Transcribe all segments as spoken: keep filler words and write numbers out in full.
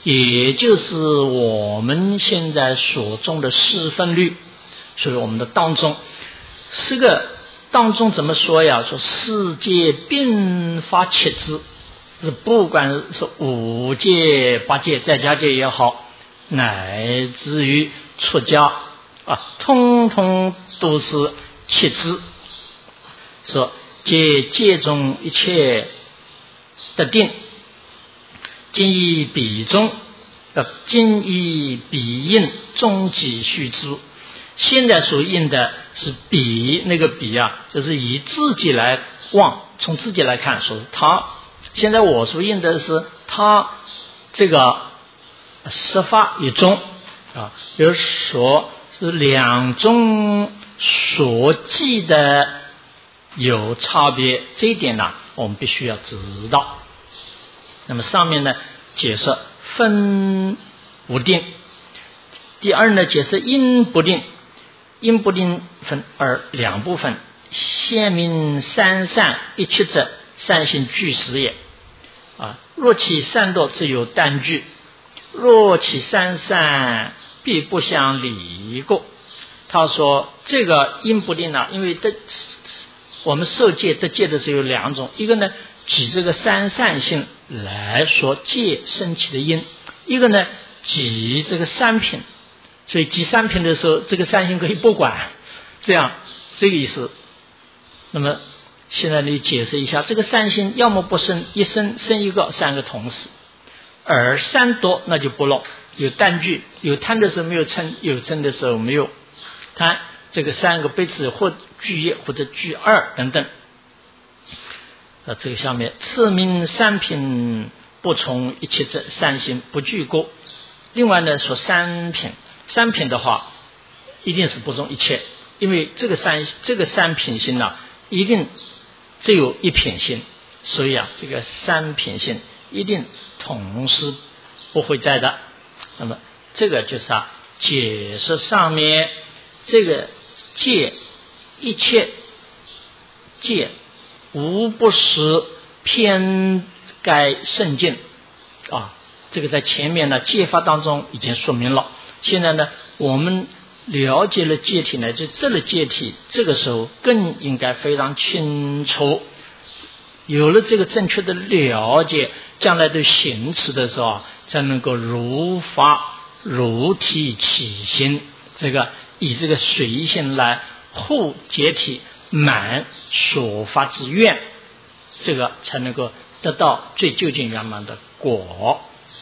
也就是我们现在所种的四分律，所以我们的当中，这个当中怎么说呀？说世界并发七支，是不管是五戒、八戒、在家戒也好，乃至于出家啊，通通都是七支。说戒戒中一切得定，今以彼中，呃，今以彼应终极须知。现在所应的是彼，那个彼啊，就是以自己来望，从自己来看，说他。现在我所应的是他这个十法一中啊，就是说是两中所记的有差别，这一点呢，我们必须要知道。那么上面呢解释分不定，第二呢解释因不定，因不定分而两部分，先明三善一切者，善行具实也。啊，若其善惰，自有单具；若其三善，必不相离过。他说这个因不定呢，因为得我们受戒得戒的是有两种，一个呢举这个三善性来说戒升起的因，一个呢举这个三品，所以举三品的时候，这个三性可以不管，这样这个意思。那么现在你解释一下，这个三性要么不生，一生生一个，三个同时，而三多那就不弄，有单具，有贪的时候没有嗔，有嗔的时候没有贪，这个三个辈子或具一或者具二等等。呃，这个下面次名三品不从一切者，三性不具过。另外呢说三品，三品的话一定是不从一切，因为这个三这个三品性呢、啊，一定只有一品性，所以啊这个三品性一定同时不会在的。那么这个就是啊解释上面这个戒，一切戒无不是偏该圣境啊，这个在前面呢戒法当中已经说明了。现在呢我们了解了戒体呢，就得了戒体，这个时候更应该非常清楚，有了这个正确的了解，将来对行持的时候啊，才能够如法如体起心，这个以这个随性来护戒体，满所发之愿，这个才能够得到最究竟圆满的果。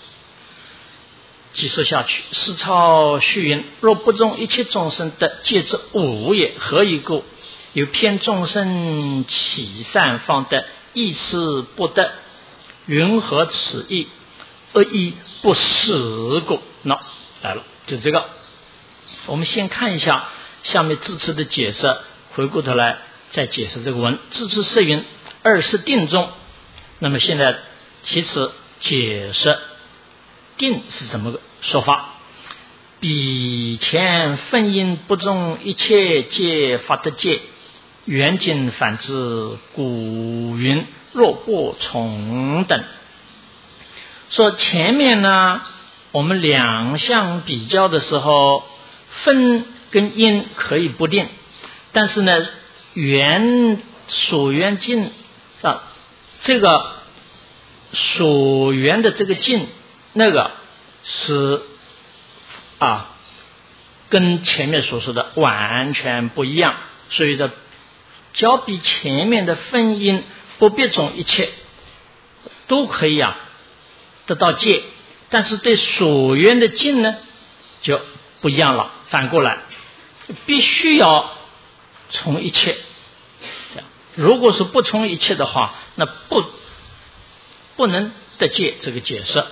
继续下去，思超续云：若不中一切众生得戒之五也，何以故？有偏众生起善方得，意思不得，云何此意？恶意不实故。那来了，就这个。我们先看一下下面字词的解释，回过头来再解释这个文。字词是云：二是定中。那么现在其次解释定是怎么个说法？彼前分因不中一切戒法得戒，缘尽反之，故云若不从等。说前面呢我们两项比较的时候，分跟因可以不定，但是呢缘所缘尽啊，这个所缘的这个尽，那个是啊跟前面所说的完全不一样，所以说较比前面的分因不别种一切都可以啊得到戒，但是对所缘的尽呢就不一样了，反过来必须要从一切。如果是不从一切的话，那不不能得戒，这个解释。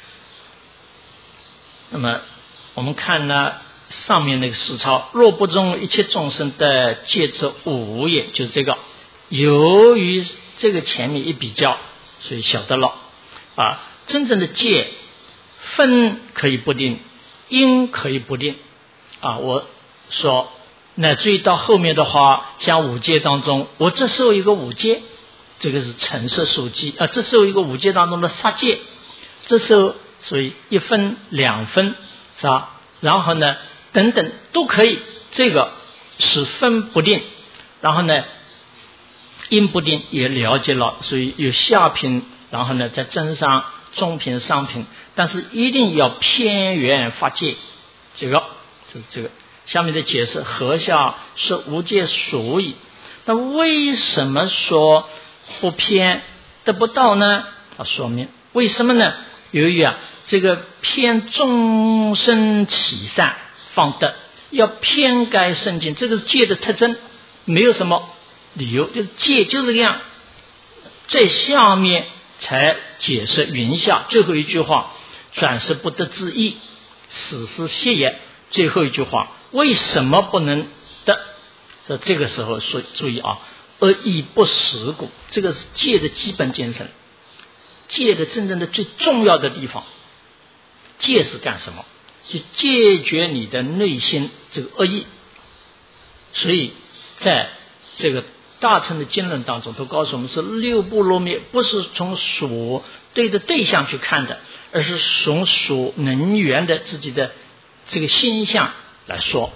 那么我们看呢上面那个实操，若不中一切众生的戒之五也，就是这个。由于这个前面一比较，所以晓得了啊，真正的戒分可以不定，因可以不定啊。我说乃至于到后面的话，像五戒当中，我这时候一个五戒，这个是橙色属戒啊，这时候一个五戒当中的杀戒，这时候所以一分两分是吧？然后呢等等都可以，这个是分不定，然后呢音不定也了解了，所以有下品，然后呢在真上中品上品，但是一定要偏圆发界，这个就是这个下面的解释，合下是无界属矣。那为什么说不偏得不到呢？他说明为什么呢？由于啊这个偏众生起善方德，要偏该圣境，这个是戒的特征，没有什么理由，就是戒就是这样。在下面才解释云下最后一句话，转是不得之意，此是谢也。最后一句话为什么不能得？在这个时候说注意啊，恶意不实故，这个是戒的基本精神，戒的真正的最重要的地方。戒是干什么？去戒绝你的内心这个恶意。所以在这个大乘的经论当中都告诉我们，是六波罗蜜不是从所对的对象去看的，而是从所能缘的自己的这个心象来说。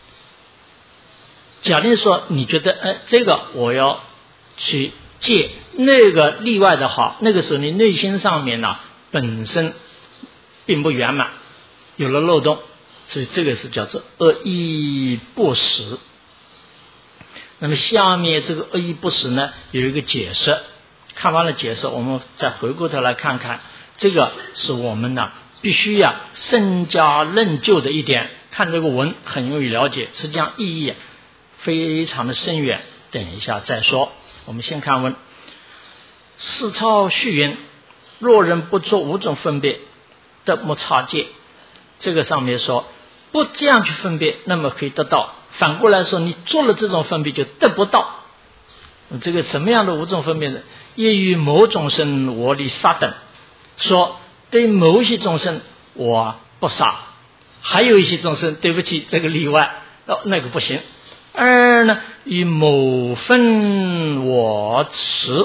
假定说你觉得呃这个我要去戒，那个例外的话，那个时候你内心上面呢、啊、本身并不圆满，有了漏洞，所以这个是叫做恶意不实。那么下面这个恶意不实呢有一个解释，看完了解释我们再回过头来看看，这个是我们呢必须呀深加认究的一点。看这个文很容易了解，实际上意义非常的深远，等一下再说。我们先看文，四超序云，若人不做五种分别，得莫差界。这个上面说不这样去分别，那么可以得到，反过来说你做了这种分别就得不到。这个什么样的五种分别呢？业于某种生我力杀等，说对某些众生我不杀，还有一些众生对不起这个例外，哦那个不行。二呢，与某分我持，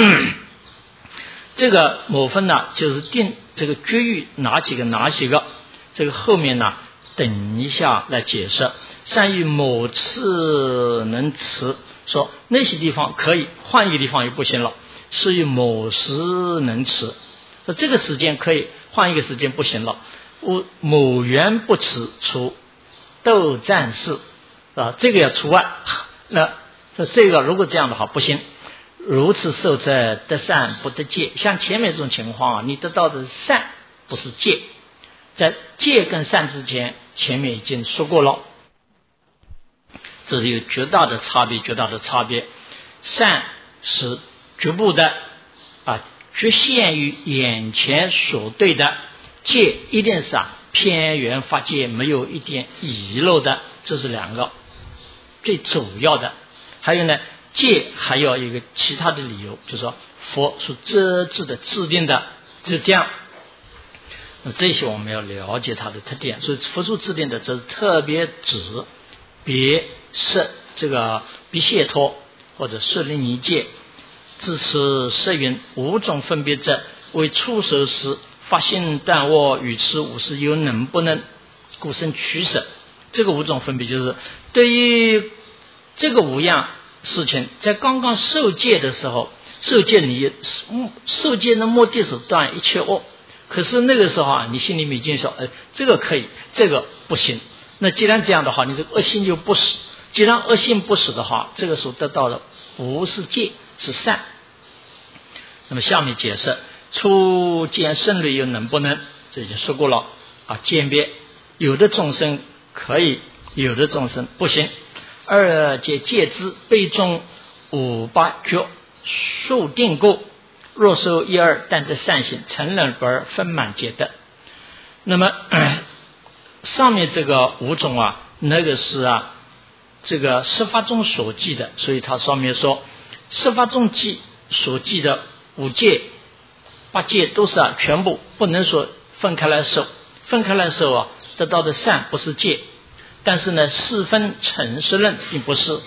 这个某分呢就是定这个绝育哪几个哪几个，这个后面呢等一下来解释。善于某次能持，说那些地方可以，换一个地方又不行了，是于某时能持，说这个时间可以，换一个时间不行了。某缘不持，除斗战士啊，这个要除外。那这个如果这样的话不行，如此受者得善不得戒。像前面这种情况啊，你得到的是善不是戒，在戒跟善之间前面已经说过了，这是有绝大的差别，绝大的差别。善是局部的啊，局限于眼前所对的，戒一定是啊偏圆发界，没有一点遗漏的，这是两个最主要的。还有呢，戒还有一个其他的理由，就是说佛所遮制的制定的就这样。那这些我们要了解它的特点，所以佛所制定的这是特别指别摄这个别解脱或者摄离尼戒。自此摄云五种分别者，为初受时发心断卧与持五事有能不能，故生取舍。这个五种分别就是对于这个五样事情，在刚刚受戒的时候，受戒你受戒的目的是断一切恶，可是那个时候啊，你心里面已经说，哎，这个可以，这个不行。那既然这样的话，你这个恶心就不死。既然恶心不死的话，这个时候得到的不是戒，是善。那么下面解释初见胜率又能不能，这已经说过了啊。鉴别有的众生可以，有的众生不行。二戒戒之被中五八觉数定过，若受一二，但得善行，成人不二，分满皆得。那么、呃、上面这个五种啊，那个是啊这个十法中所记的，所以他上面说十法中记所记的五戒八戒都是啊全部，不能说分开来受，分开来受啊得到的善不是戒，但是呢四分成实论并不是。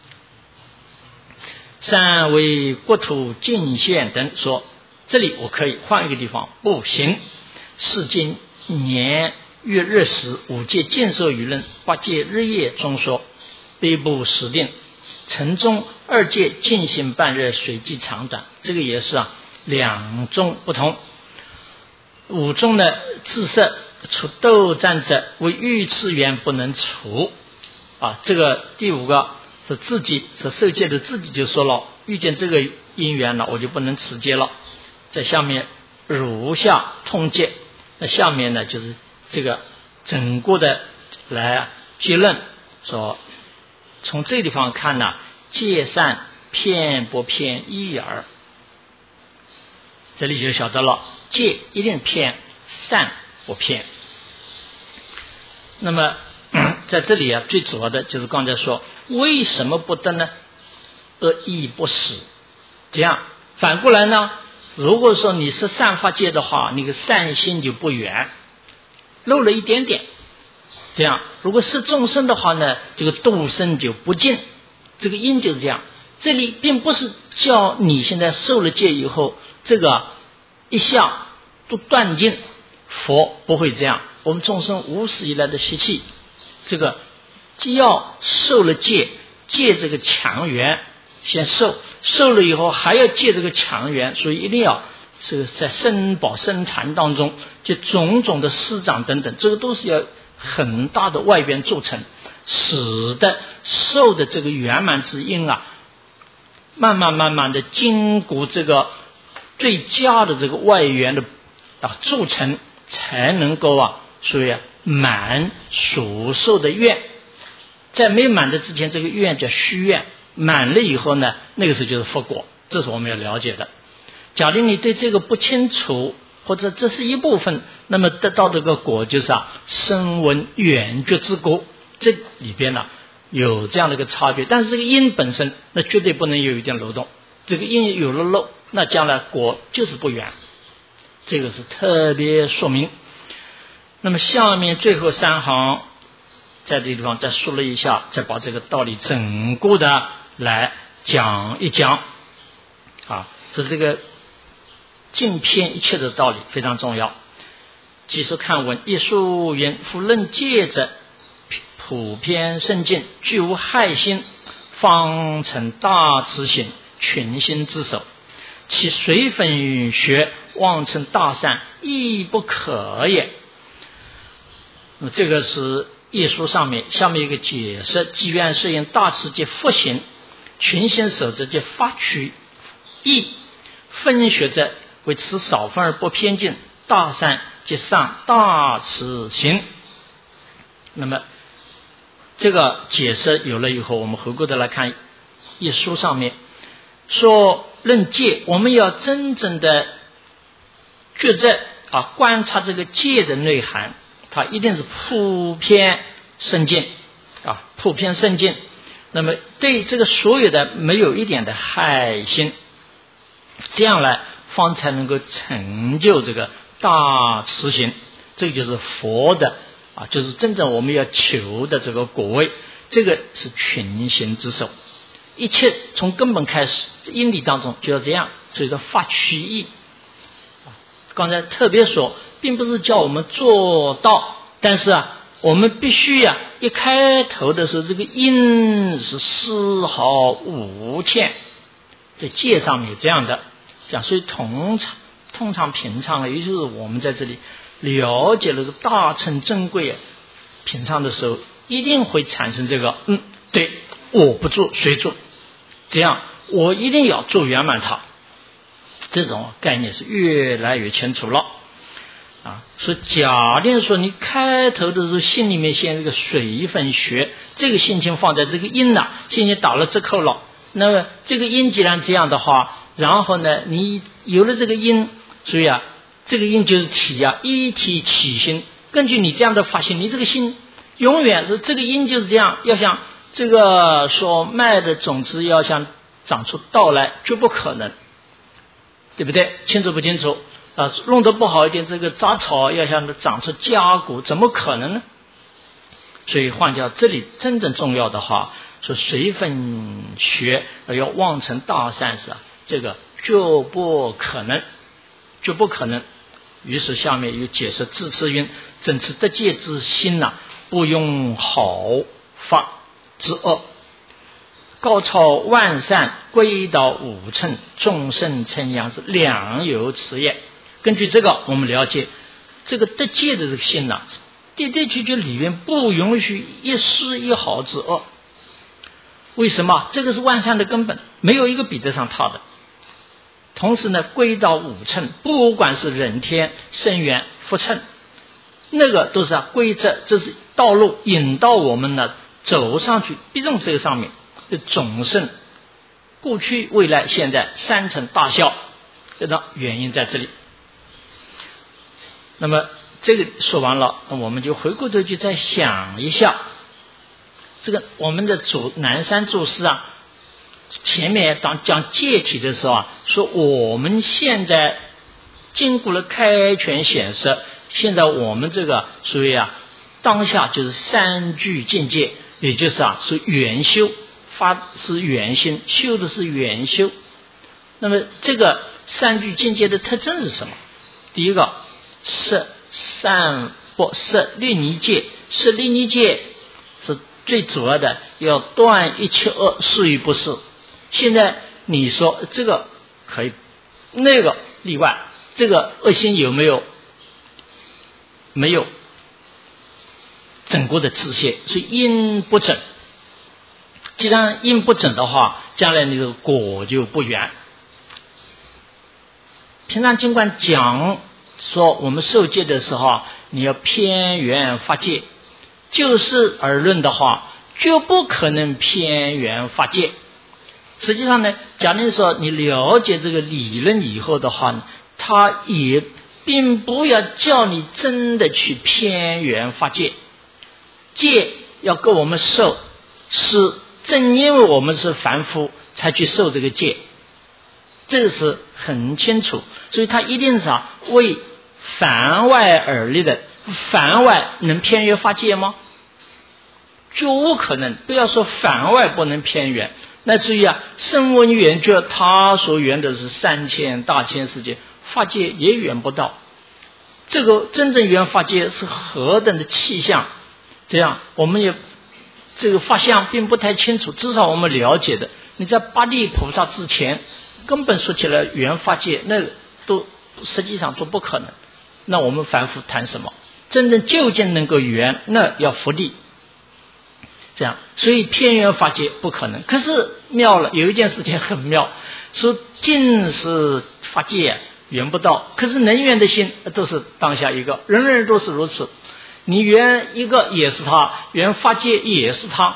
善为国土尽现等说，这里我可以，换一个地方不行。 世间年月日时，五界见受舆论，八界日夜中说，悲不实定，城中二界进行半日，随机长短，这个也是啊两种不同。五中呢，自色除斗战者，为欲次元不能除啊。这个第五个是自己是受戒的自己就说了，遇见这个因缘了，我就不能持戒了。在下面如下通戒，那下面呢就是这个整个的来结论说，从这个地方看呢，戒善偏不偏一耳，这里就晓得了，戒一定偏，善不偏。那么在这里啊，最主要的就是刚才说，为什么不得呢？恶意不死。这样反过来呢，如果说你是善法界的话，你的善心就不圆，漏了一点点。这样如果是众生的话呢，这个度生就不尽，这个因就是这样。这里并不是叫你现在受了戒以后这个一下都断尽，佛不会这样。我们众生无始以来的习气，这个既要受了戒，戒这个强缘先受，受了以后还要戒这个强缘，所以一定要这个在生宝生团当中，就种种的师长等等，这个都是要很大的外边构成，使得受的这个圆满之因啊，慢慢慢慢的经过这个最佳的这个外缘的啊铸成，才能够啊，所以啊满所受的愿。在没满的之前，这个愿叫虚愿，满了以后呢，那个时候就是佛果，这是我们要了解的。假如你对这个不清楚，或者这是一部分，那么得到这个果就是啊声闻缘觉之果，这里边呢有这样的一个差别。但是这个因本身那绝对不能有一点漏洞，这个因有了漏，那将来果就是不圆，这个是特别说明。那么下面最后三行在这个地方再说了一下，再把这个道理整个的来讲一讲啊，是这个尽偏一切的道理非常重要。即是看文一书云，夫论戒者普遍甚进，具无害心，方成大慈行，群心之首，其随分学，妄称大善，亦不可也。那么这个是页书上面下面一个解释，即愿是因大慈即复行，群心守则即发取义，分学者为此少分而不偏见，大善即上大慈行。那么这个解释有了以后，我们回过头来看页书上面说，论戒，我们要真正的觉知啊，观察这个戒的内涵，它一定是普遍深进啊，普遍深进。那么对这个所有的没有一点的害心，这样来方才能够成就这个大慈行，这个就是佛的啊，就是真正我们要求的这个果位，这个是群行之首。一切从根本开始，因理当中就要这样，所以说发取义。刚才特别说，并不是叫我们做到，但是啊，我们必须呀、啊，一开头的时候，这个因是丝毫无欠，在戒上面有这样的讲，所以通常通常品尝，也就是我们在这里了解了个大乘珍贵，品尝的时候，一定会产生这个，嗯，对，我不做谁做，这样我一定要做圆满它。这种概念是越来越清楚了啊。所以假定说你开头的时候心里面先这个水分学，这个心情放在这个因呐、啊，心情打了折扣了。那么这个因既然这样的话，然后呢，你有了这个因，所以啊，这个因就是体啊，一体起心。根据你这样的发心，你这个心永远是这个因就是这样，要想这个说麦的种子要想长出稻来，绝不可能。对不对？清楚不清楚啊？弄得不好一点，这个杂草要想长出葭谷，怎么可能呢？所以换掉这里真正重要的话，说随分学要望成大善事啊，这个就不可能，就不可能于是下面又解释自持云：整持得戒之心呐、啊，不用好法之恶，高超万善，归到五乘，众生称扬，是两有此也。根据这个，我们了解这个得戒的这个心呐、啊，的的确确里面不允许一丝一毫之恶。为什么？这个是万善的根本，没有一个比得上它的。同时呢，归到五乘，不管是人天、声缘、福乘，那个都是啊规则，这是道路，引导我们呢走上去，必从这个上面的总胜，过去、未来、现在三乘大小，这个原因在这里。那么这个说完了，那我们就回过头去再想一下，这个我们的祖南山祖师啊，前面当讲戒体的时候啊，说我们现在经过了开权显示，现在我们这个所谓啊，当下就是三具境界，也就是啊，是圆修，发是圆心，修的是圆修。那么这个三具境界的特征是什么？第一个，色善不色律尼戒，色律尼戒是最主要的，要断一切恶，是与不是。现在你说这个可以，那个例外，这个恶心有没有？没有整过的自谢，所以因不整。既然因不整的话，将来你的果就不圆。平常尽管讲说我们受戒的时候啊，你要偏圆发戒，就事而论的话，就不可能偏圆发戒。实际上呢，假如说你了解这个理论以后的话呢，它也并不要叫你真的去偏圆发戒。戒要给我们受，是正因为我们是凡夫才去受这个戒，这个是很清楚。所以它一定是啊为凡外而立的。凡外能偏圆发戒吗？绝无可能。不要说凡外不能偏圆，那至于啊声闻缘觉，他所缘的是三千大千世界，发戒也缘不到。这个真正缘发戒是何等的气象，这样我们也这个发相并不太清楚，至少我们了解的，你在八地菩萨之前根本说起来缘发戒，那都实际上都不可能。那我们凡夫谈什么？真正究竟能够缘，那要佛地。这样，所以偏圆发戒不可能。可是妙了，有一件事情很妙，说尽是发戒圆不到，可是能圆的心都是当下一个，人人都是如此。你圆一个也是他，圆发戒也是他。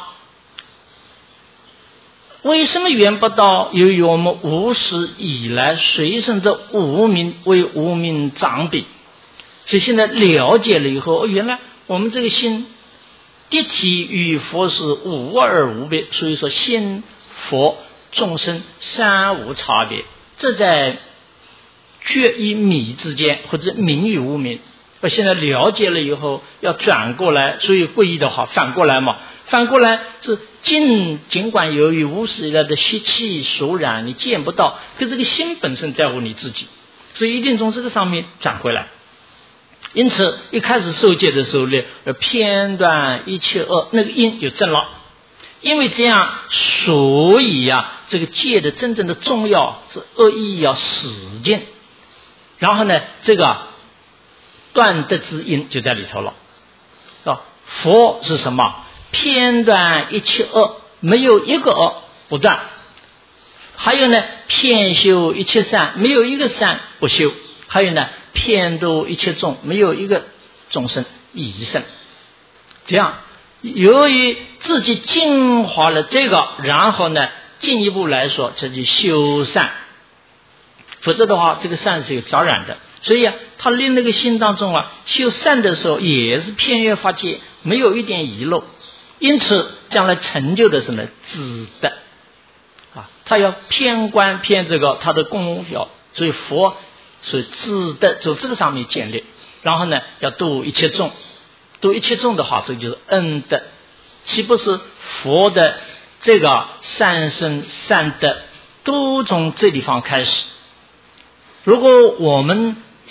为什么圆不到？由于我们无始以来随身的无明为无明障蔽，所以现在了解了以后，哦，原来我们这个心的体与佛是无二无别，所以说心佛众生三无差别。这在觉与迷之间，或者明与无明。我现在了解了以后，要转过来，所以皈依的话，反过来嘛，反过来是尽尽管由于无始以来的习气所染，你见不到，可这个心本身在乎你自己，所以一定从这个上面转回来。因此一开始受戒的时候呢，偏断一切恶，那个因就正了。因为这样，所以呀、啊，这个戒的真正的重要是恶意要使劲，然后呢，这个断得之因就在里头了。啊，佛是什么？偏断一切恶，没有一个恶不断。还有呢，偏修一切善，没有一个善不修。还有呢，偏度一切众，没有一个众生已生。这样，由于自己净化了这个，然后呢，进一步来说，这就修善。否则的话，这个善是有杂染的。所以啊，他令那个心当中啊，修善的时候也是偏圆发戒，没有一点遗漏。因此，将来成就的是呢，自得啊，他要偏观偏这个他的功效，所以佛。所以自得走这个上面建立，然后呢要度一切众，度一切众的话，这就是恩德，岂不是佛的这个善生善德都从这地方开始？如果我们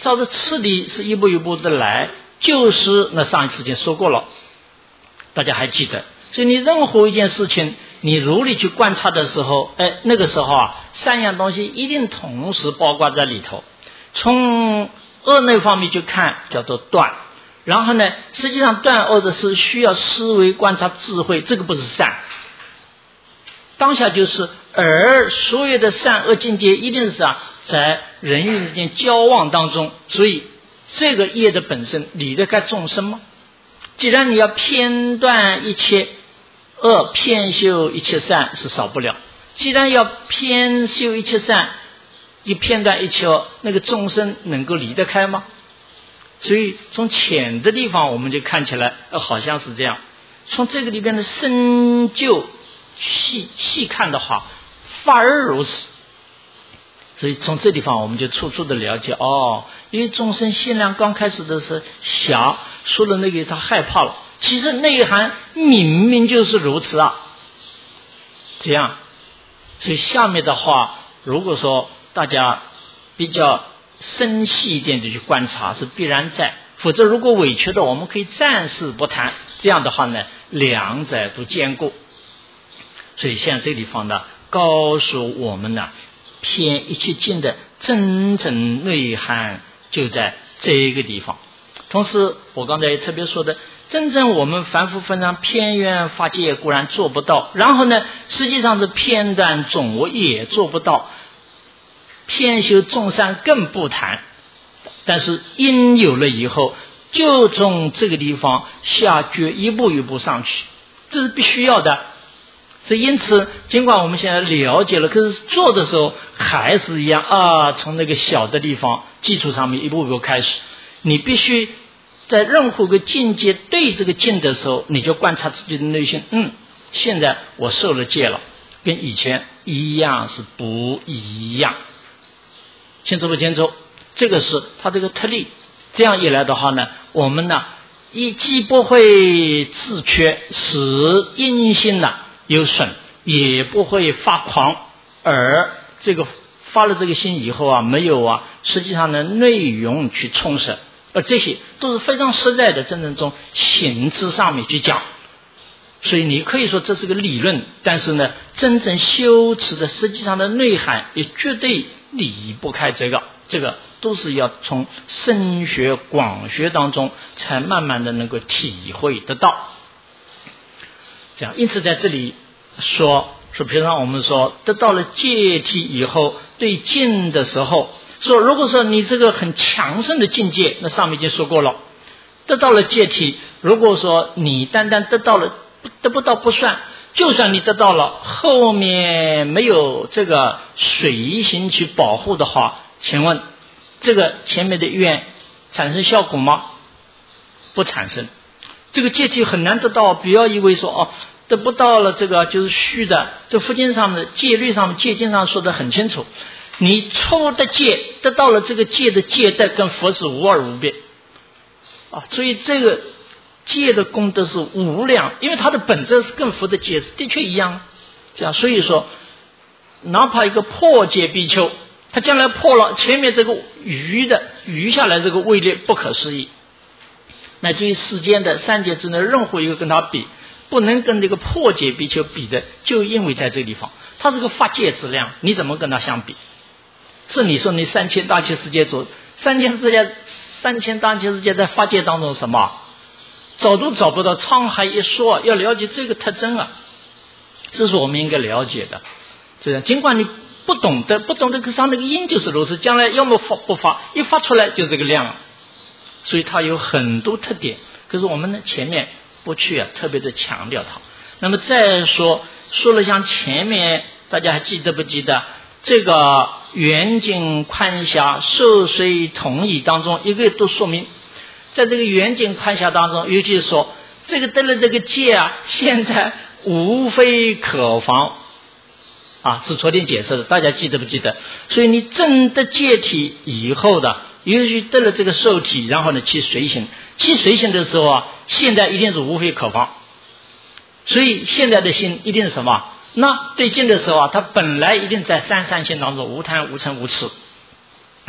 照着次第是一步一步的来，就是那上一次已经说过了，大家还记得。所以你任何一件事情你如理去观察的时候，哎，那个时候啊，三样东西一定同时包括在里头。从恶那方面去看叫做断，然后呢实际上断恶的是需要思维观察智慧，这个不是善，当下就是。而所有的善恶境界一定是啊在人与人之间交往当中，所以这个业的本身离得开众生吗？既然你要偏断一切恶，偏修一切善是少不了，既然要偏修一切善，一偏断一切恶，那个众生能够离得开吗？所以从浅的地方我们就看起来、呃、好像是这样，从这个里边的深究细细看的话反而如此。所以从这地方我们就处处的了解，哦，因为众生心量刚开始的是狭，说的那个他害怕了，其实内涵明明就是如此啊，这样。所以下面的话如果说大家比较深细一点的去观察是必然在，否则如果委屈的我们可以暂时不谈，这样的话呢两者都兼顾。所以现在这个地方呢告诉我们呢，偏一切境的真正内涵就在这个地方。同时我刚才也特别说的，真正我们凡夫分上偏愿法界固然做不到，然后呢实际上是偏断总我也做不到，偏修众善更不谈。但是因有了以后，就从这个地方下决一步一步上去，这是必须要的。所以因此尽管我们现在了解了，可是做的时候还是一样啊，从那个小的地方基础上面一步一步开始。你必须在任何个境界对这个境的时候，你就观察自己的内心，嗯，现在我受了戒了，跟以前一样是不一样，清楚不清楚？这个是它这个特例。这样一来的话呢，我们呢一既不会自缺，使阴心呢有损，也不会发狂，而这个发了这个心以后啊，没有啊实际上的内容去充实，而这些都是非常实在的，真正从行之上面去讲。所以你可以说这是个理论，但是呢真正修持的实际上的内涵也绝对离不开这个，这个都是要从深学广学当中才慢慢的能够体会得到。这样，因此在这里说说，平常我们说得到了戒体以后，对境的时候说，如果说你这个很强盛的境界，那上面已经说过了，得到了戒体，如果说你单单得到了得不到不算，就算你得到了，后面没有这个随行去保护的话，请问这个前面的愿产生效果吗？不产生。这个戒体很难得到，不要以为说哦得不到了这个就是虚的，这佛经上的戒律上戒经上说得很清楚，你抽的戒得到了这个戒的戒德跟佛是无二无别啊，所以这个戒的功德是无量，因为它的本质是跟佛的戒是的确一样，这样。所以说哪怕一个破戒比丘，他将来破了，前面这个余的余下来这个位列不可思议，乃至于世间的三界之内任何一个跟他比，不能跟这个破戒比丘比的，就因为在这个地方他是个法界之量，你怎么跟他相比？是你说你三千大千世界主，三千世界三千大千世界在法界当中什么找都找不到，沧海一说，要了解这个特征啊，这是我们应该了解的。这样，尽管你不懂得，不懂得，可是它那个因就是如此，将来要么发不发，一发出来就这个量，所以它有很多特点。可是我们呢前面不去啊特别的强调它。那么再说说了像前面大家还记得不记得这个远近宽狭受随同意当中，一个都说明，在这个远近宽狭当中，尤其是说这个得了这个戒啊，现在无非可防啊，是昨天解释的，大家记得不记得？所以你证得戒体以后的，尤其得了这个受体，然后呢去随行，去随行的时候啊，现在一定是无非可防。所以现在的心一定是什么？那对境的时候啊，它本来一定在三善心当中，无贪无嗔无痴。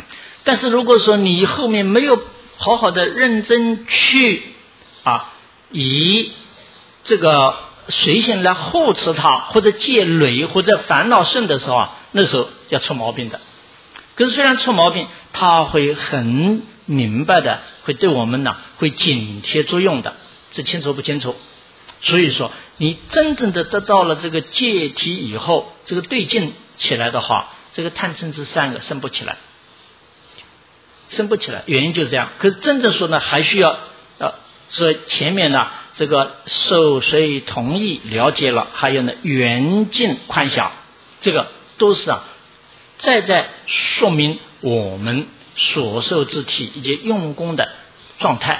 但是如果说你后面没有好好的认真去啊，以这个随行来护持它，或者戒累，或者烦恼甚的时候啊，那时候要出毛病的。可是虽然出毛病，它会很明白的，会对我们呢会警惕作用的，这清楚不清楚？所以说你真正的得到了这个戒体以后，这个对境起来的话，这个贪嗔痴三个生不起来，生不起来，原因就是这样。可是真正说呢，还需要呃，所以前面呢这个受谁同意了解了，还有呢圆净宽狭，这个都是啊再在说明我们所受之体以及用功的状态。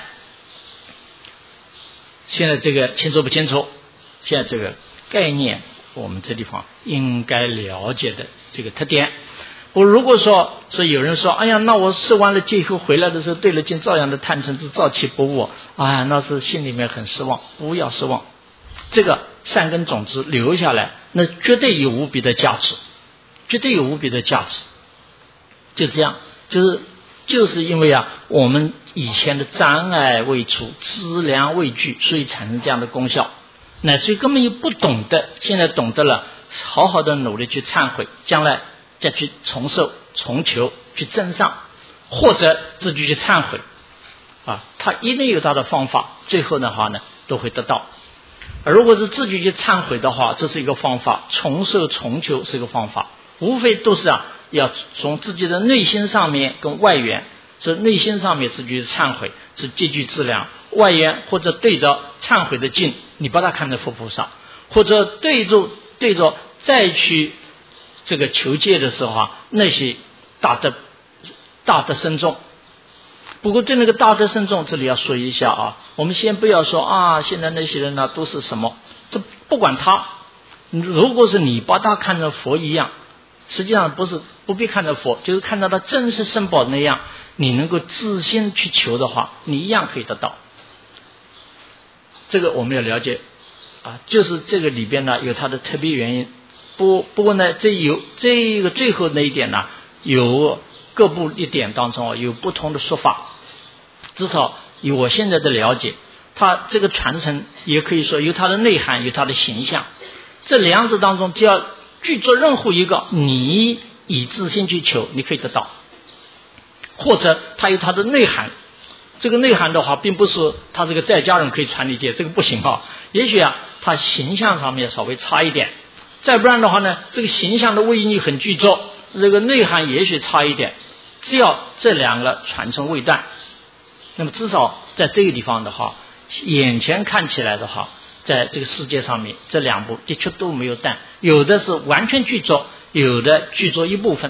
现在这个清楚不清楚？现在这个概念我们这地方应该了解的这个特点。我如果说是有人说，哎呀，那我受完了戒以后回来的时候对了境照样的贪嗔痴躁气不误，啊，那是心里面很失望。不要失望，这个善根种子留下来，那绝对有无比的价值，绝对有无比的价值。就这样，就是就是因为啊，我们以前的障碍未除，资粮未具，所以产生这样的功效。乃至于根本就不懂得，现在懂得了，好好的努力去忏悔，将来再去重受、重求、去增上，或者自己去忏悔啊，他一定有他的方法，最后的话呢，都会得到。而如果是自己去忏悔的话，这是一个方法；重受、重求是一个方法，无非都是啊，要从自己的内心上面跟外缘，是内心上面自己去忏悔，是积聚资粮；外缘或者对着忏悔的境，你把它看成佛菩萨，或者对着对着再去这个求戒的时候啊，那些大德大德深重。不过对那个大德深重，这里要说一下啊，我们先不要说啊，现在那些人呢都是什么，这不管他，如果是你把他看成佛一样，实际上不是不必看着佛，就是看到他真实身宝那样，你能够自心去求的话，你一样可以得到。这个我们要了解啊，就是这个里边呢有它的特别原因。不不过呢，这有这个最后那一点呢，有各部一点当中有不同的说法。至少以我现在的了解，它这个传承也可以说有它的内涵，有它的形象。这两者当中，只要具足任何一个，你以自心去求，你可以得到；或者它有它的内涵。这个内涵的话，并不是他这个在家人可以传理解，这个不行啊。也许啊，他形象上面稍微差一点，再不然的话呢，这个形象的威力很具足，这个内涵也许差一点。只要这两个传承未断，那么至少在这个地方的话，眼前看起来的话，在这个世界上面，这两部的确都没有断，有的是完全具足，有的具足一部分。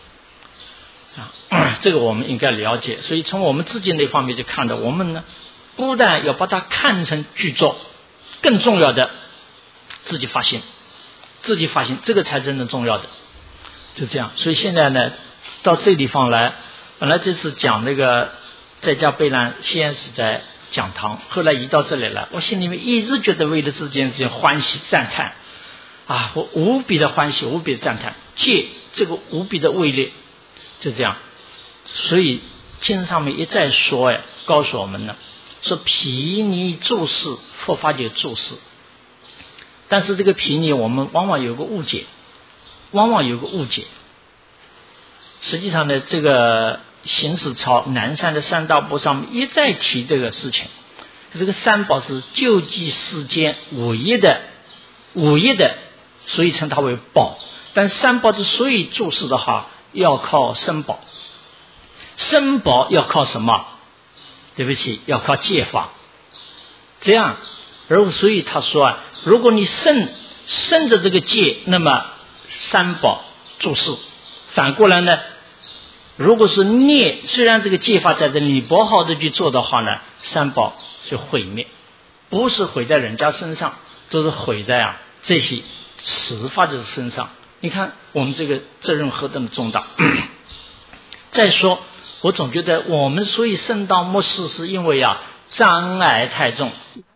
啊，这个我们应该了解。所以从我们自己那方面就看到，我们呢不但要把它看成具足，更重要的自己发心，自己发心，这个才真正重要的。就这样，所以现在呢到这地方来，本来这次讲那个在家备览，先是在讲堂，后来移到这里来，我心里面一直觉得为了这件事情欢喜赞叹啊，我无比的欢喜，无比的赞叹，借这个无比的威力。就这样，所以经上面一再说，哎，告诉我们呢，说毗尼注释，佛法就注释。但是这个毗尼，我们往往有个误解，往往有个误解。实际上呢，这个行史抄南山的三大部上面一再提这个事情，这个三宝是救济世间唯一的、唯一的，所以称它为宝。但三宝之所以注释的话，要靠身宝，身宝要靠什么？对不起，要靠戒法。这样，而所以他说啊，如果你顺顺着这个戒，那么三宝注释；反过来呢，如果是孽，虽然这个戒法在这里，你不好的去做的话呢，三宝就毁灭，不是毁在人家身上，都是毁在啊这些持法者身上。你看我们这个责任何等的重大。再说我总觉得我们所以圣道末世，是因为啊障碍太重。